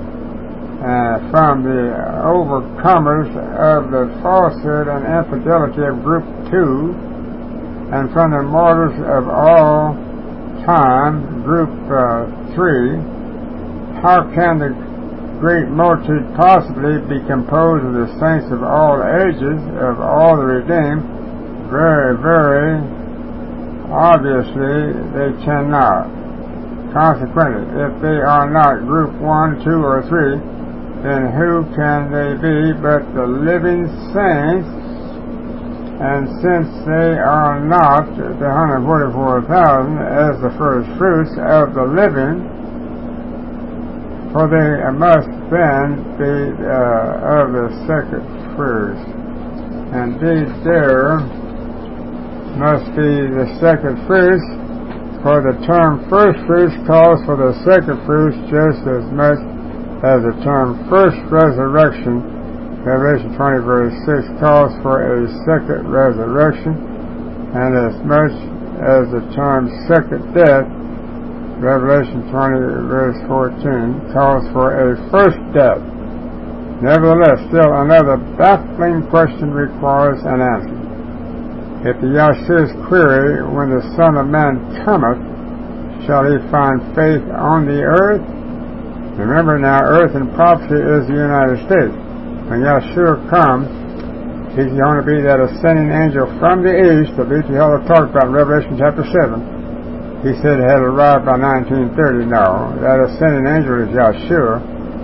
uh, from the overcomers of the falsehood and infidelity of group two, and from the martyrs of all time, group uh, three, how can the great multitude possibly be composed of the saints of all ages, of all the redeemed? Very, very obviously they cannot. Consequently, if they are not group one, two, or three, then who can they be but the living saints? And since they are not the one hundred forty-four thousand as the first fruits of the living, for they must then be uh, of the second fruits. Indeed, there must be the second fruits, for the term first fruits calls for the second fruits just as much as the term first resurrection, Revelation twenty verse six, calls for a second resurrection, and as much as the term second death, Revelation twenty verse fourteen, calls for a first death. Nevertheless, still another baffling question requires an answer. If the Yahshua's query, when the Son of Man cometh, shall he find faith on the earth? Remember now, earth in prophecy is the United States. When Yahshua comes, he's going to be that ascending angel from the east that B T Hall talked about in Revelation chapter seven. He said it had arrived by nineteen thirty. No, that ascending angel is Yahshua.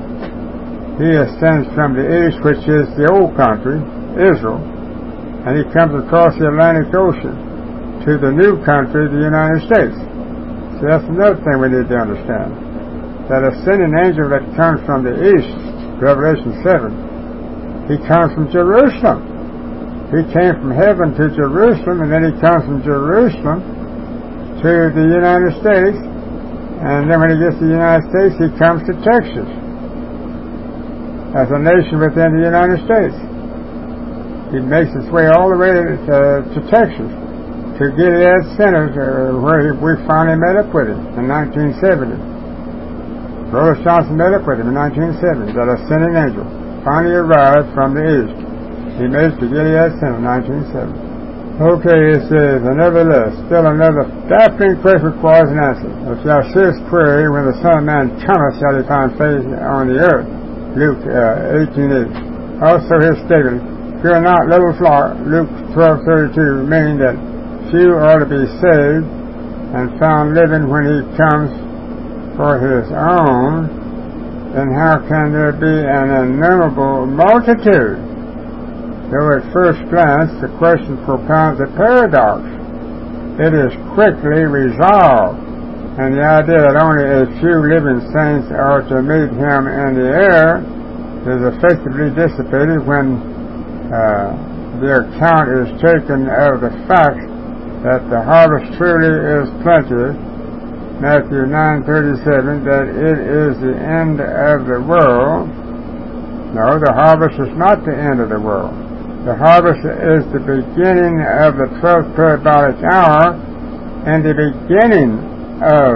He ascends from the east, which is the old country, Israel, and he comes across the Atlantic Ocean to the new country, the United States. So that's another thing we need to understand. That ascending angel that comes from the east, Revelation seven, he comes from Jerusalem. He came from heaven to Jerusalem, and then he comes from Jerusalem to the United States, and then when he gets to the United States, he comes to Texas as a nation within the United States. He makes his way all the way to, to Texas, to Gilead Center, uh, where he, we finally met up with him in nineteen seventy. Brother Johnson met up with him in nineteen seventy, that ascending angel finally arrived from the east. He made it to Gilead Center in nineteen seventy. Okay, it says, nevertheless, still another baffling question requires an answer. If Yahshua's query, when the Son of Man cometh, shall he find faith on the earth? Luke uh, eighteen eight. Also his statement, fear not, little flock, Luke twelve thirty-two, meaning that few are to be saved and found living when he comes for his own, then how can there be an innumerable multitude? Though at first glance the question propounds a paradox, it is quickly resolved, and the idea that only a few living saints are to meet him in the air is effectively dissipated when uh, the account is taken of the fact that the harvest truly is plenteous, Matthew nine thirty-seven, that it is the end of the world. No, the harvest is not the end of the world. The harvest is the beginning of the twelfth parabolic hour and the beginning of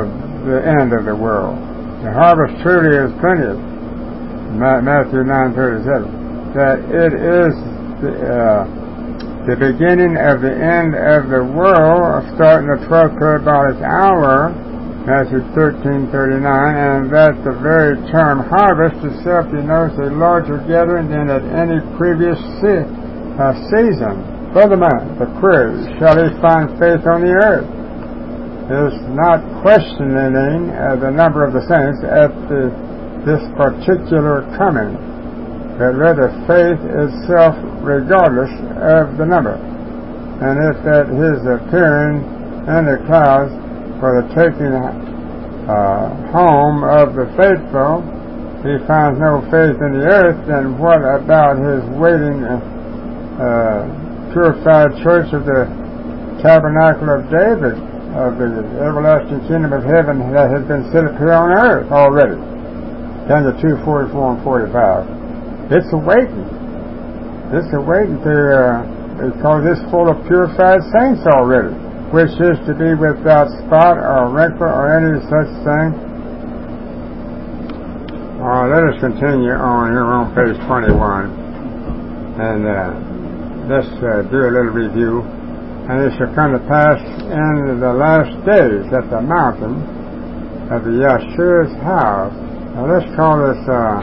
the end of the world. The harvest truly is plenteous. Matthew nine thirty-seven. That it is the, uh, the beginning of the end of the world, starting the twelfth period about its hour, Matthew thirteen thirty-nine, and that the very term harvest itself denotes a larger gathering than at any previous se- uh, season. Furthermore, the query, shall he find faith on the earth? Is not questioning uh, the number of the saints at the, this particular coming, but rather faith itself regardless of the number. And if at his appearing in the clouds for the taking uh, home of the faithful, he finds no faith in the earth, then what about his waiting uh, uh, purified church of the tabernacle of David, of the everlasting kingdom of heaven that has been set up here on earth already? Daniel two forty-four and forty-five. It's a waiting. It's a waiting to, uh, because it's full of purified saints already, which is to be without spot or wrinkle or any such thing. All right, let us continue on here on page twenty-one, and uh, let's uh, do a little review. And it shall come to pass in the last days at the mountain of the Yahshua's house. Now let's call this uh,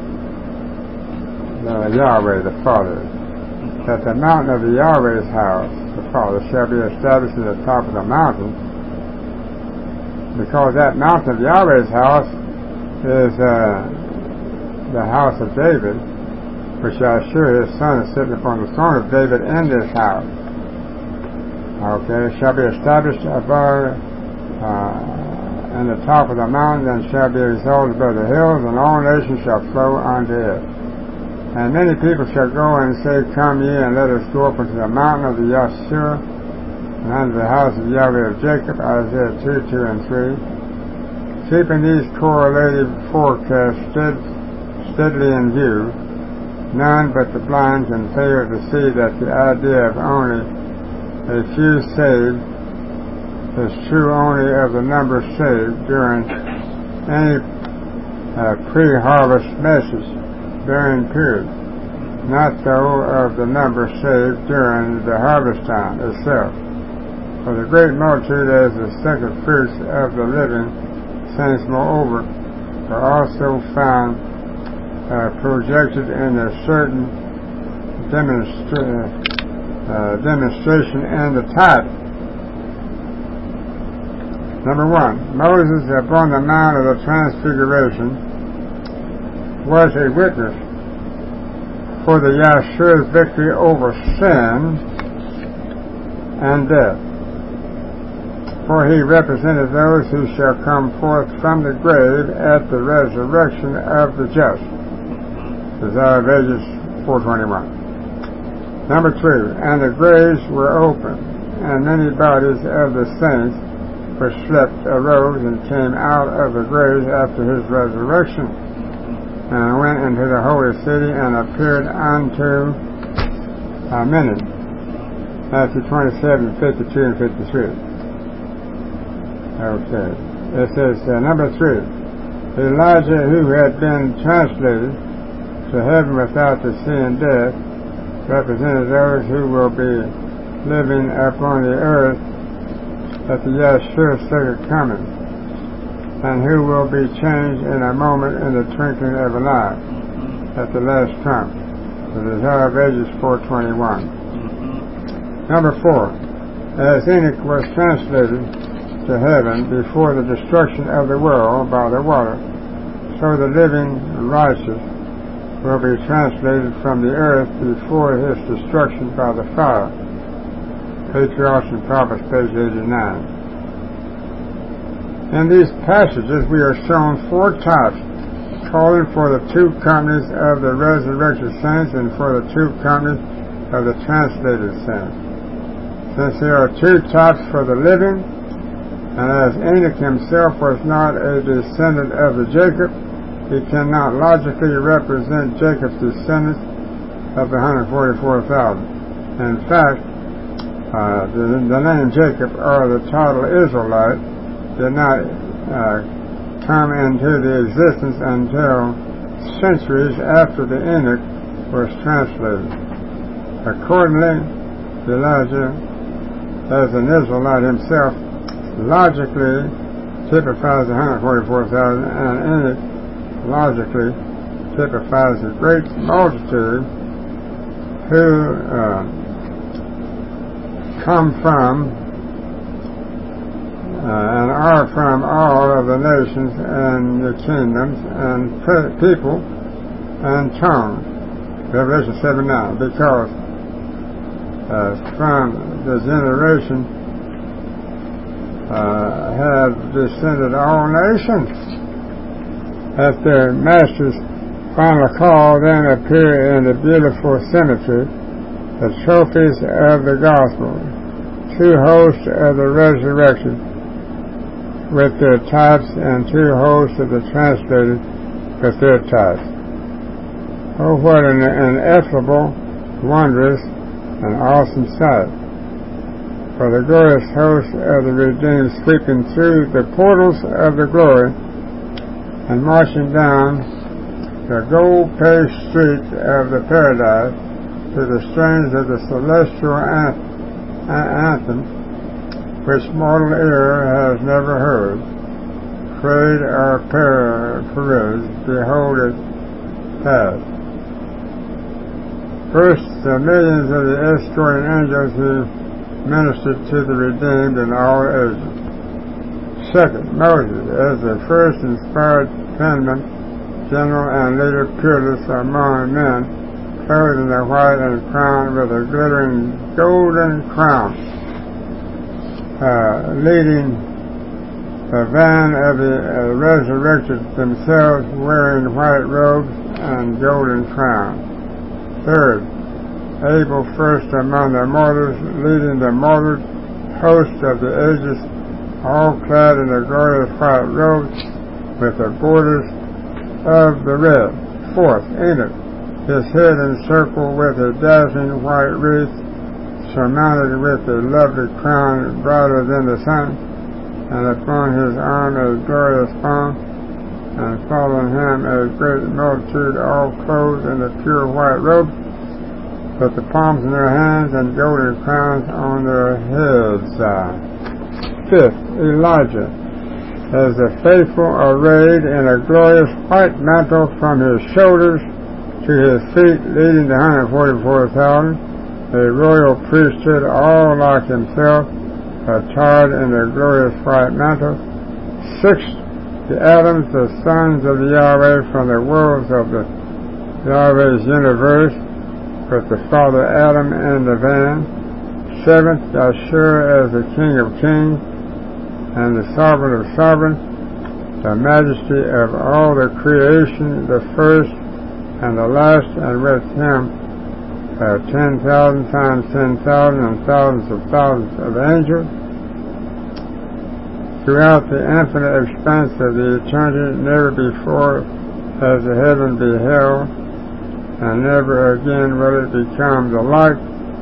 uh, Yahweh the Father. That the mountain of the Yahweh's house, the Father, shall be established at the top of the mountain, because that mountain of Yahweh's house is uh, the house of David, which Yahshua his son is sitting upon the throne of David in this house. Okay, it shall be established above uh, in the top of the mountain, and shall be exalted above the hills, and all nations shall flow unto it. And many people shall go and say, Come ye, and let us go up into the mountain of the Yahshua, and unto the house of Yahweh of Jacob, Isaiah two, two and three. Keeping these correlative forecasts stead, steadily in view, none but the blind can fail to see that the idea of only a few saved is true only of the number saved during any uh, pre-harvest message bearing period, not though of the number saved during the harvest time itself. For the great multitude as the second fruits of the living saints, moreover, are also found uh, projected in a certain demonstra- uh, demonstration in the type. Number one, Moses upon the Mount of the Transfiguration was a witness for the Yahshua's victory over sin and death. For he represented those who shall come forth from the grave at the resurrection of the just. Isaiah of Ages four twenty-one. Number two, and the graves were opened, and many bodies of the saints which slept arose and came out of the graves after his resurrection, and went into the holy city and appeared unto uh, many. Matthew twenty-seven, fifty-two and fifty-three. Okay. It says, uh, number three, Elijah, who had been translated to heaven without the sin and death, represented those who will be living upon the earth at the Yahshua's second coming, and who will be changed in a moment in the twinkling of an eye at the last trump. The Isaiah of Ages four twenty-one. Number four, as Enoch was translated to heaven before the destruction of the world by the water, so the living righteous will be translated from the earth before his destruction by the fire. Patriarchs and Prophets, page eighty-nine. In these passages we are shown four types, calling for the two companies of the resurrected saints and for the two companies of the translated saints. Since there are two types for the living, and as Enoch himself was not a descendant of the Jacob, he cannot logically represent Jacob's descendants of the one hundred forty-four thousand. In fact, uh, the, the name Jacob, or the title Israelite, did not uh, come into the existence until centuries after the Enoch was translated. Accordingly, Elijah, as an Israelite himself, logically typifies one hundred forty-four thousand, and Enoch logically typifies a great multitude who uh, come from uh, and are from all of the nations and the kingdoms and pe- people and tongues. Revelation seven nine, because uh, from the generation uh, have descended all nations. At the Master's final call, then appear in the beautiful symmetry, the trophies of the gospel, two hosts of the resurrection with their types, and two hosts of the translated with their types. Oh, what an ineffable, wondrous, and awesome sight! For the glorious host of the redeemed sweeping through the portals of the glory and marching down the gold-paved streets of the paradise to the strains of the celestial anthem which mortal ear has never heard, prayed or perused. Behold it pass. First, the millions of the escorting angels who ministered to the redeemed in all ages. Second, Moses, as the first inspired penman, general and leader peerless among men, clothed in the white and crowned with a glittering golden crown, uh, leading the van of the uh, resurrected, themselves wearing white robes and golden crowns. Third, Abel, first among the martyrs, leading the martyred host of the ages, all clad in the glorious white robes with the borders of the red. Fourth, Enoch, his head encircled with a dazzling white wreath, surmounted with a lovely crown brighter than the sun, and upon his arm a glorious palm, and following him a great multitude, all clothed in the pure white robes, with the palms in their hands and golden crowns on their heads. Uh, fifth, Elijah, as the faithful arrayed in a glorious white mantle from his shoulders to his feet, leading the one hundred forty-four thousand, a royal priesthood, all like himself, attired in a glorious white mantle. Sixth, the Adams, the sons of Yahweh from the worlds of the Yahweh's universe, with the father Adam in the van. Seventh, Yahshua as the King of kings and the Sovereign of sovereigns, the majesty of all the creation, the first and the last, and with him uh, ten thousand times ten thousand and thousands of thousands of angels. Throughout the infinite expanse of the eternity, never before has the heaven beheld, and never again will it become the like,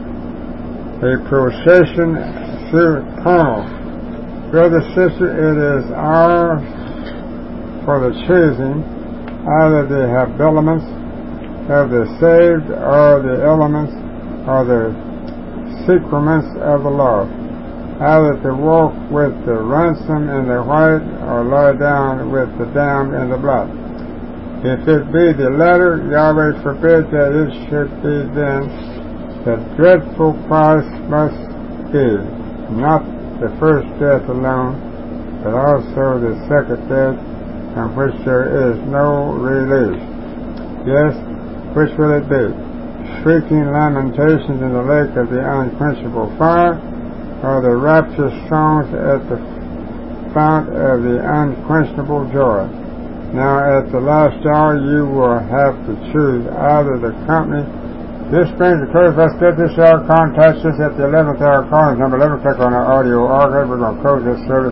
a procession through Paul. Brother, sister, it is ours for the choosing, either the habiliments of the saved, or the elements, or the sacraments of the law, either to walk with the ransom in the white, or lie down with the damned in the black. If it be the latter, Yahweh forbid that it should be then. The dreadful price must be not the first death alone, but also the second death, from which there is no release. Yes, which will it be? Shrieking lamentations in the lake of the unquenchable fire, or the rapturous songs at the fount of the unquenchable joy? Now at the last hour you will have to choose either the company. This brings to close. Let's get this hour. Contact us at the eleventh hour call. Number eleven. Click on our audio archive. We're going to close this service.